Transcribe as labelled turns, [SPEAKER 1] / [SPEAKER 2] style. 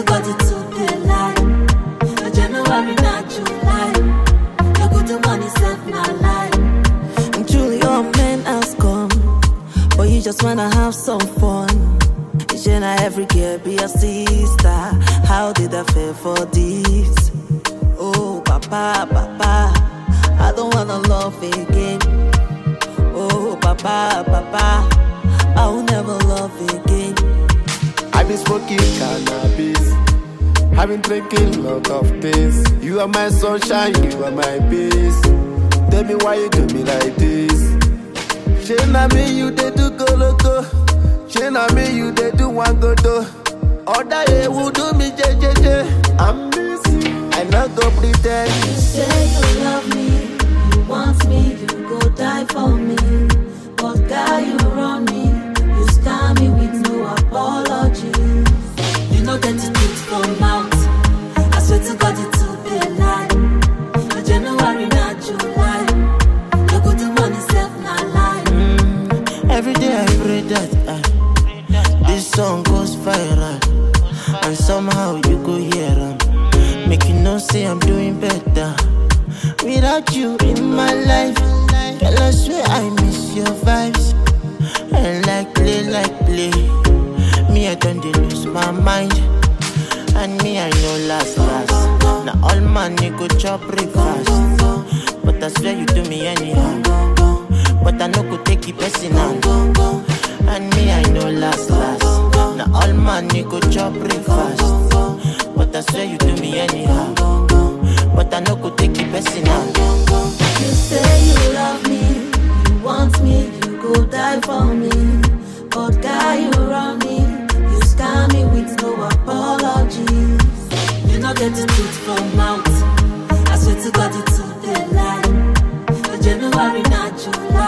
[SPEAKER 1] to God it to be lie. No January, not July. You go to money, self, not lie. And truly, your man has come, but you just wanna have some fun. You should not every year be a sister. How did I feel for this? Oh, papa, papa, I don't wanna love again. Oh, papa, papa, I will never love again.
[SPEAKER 2] I've been smoking cannabis, I've been drinking a lot of things. You are my sunshine, you are my peace. Tell me why you do me like this. She na me you they do go loco. She na me you they do one go do. Other day who do me jejeje. I miss you, I not go pretend.
[SPEAKER 1] You say you love me, you want me, you go die for me. But guy, you run me, you scam me with no apology. You know that you truth from mouth. I swear to God it to be a lie. No January, not July. No good to money, self, not lie.
[SPEAKER 3] Every day I pray that this song goes viral, and somehow you go hear them. Make you know say I'm doing better without you in my life. Girl, I swear I miss your vibes. And like play, me I don't lose my mind. And me I know last. Now all man you go chop breakfast, but I swear you do me anyhow. But I know could take it personal. And me I know last. Now all man you go chop breakfast, but I swear you do me anyhow. But I know could take it personal.
[SPEAKER 1] You say you love me, you want me, you go die for me. But guy, you run me, you scam me with no apologies. You not get the truth from mouth. I swear to God it's to the lie. No January, not July.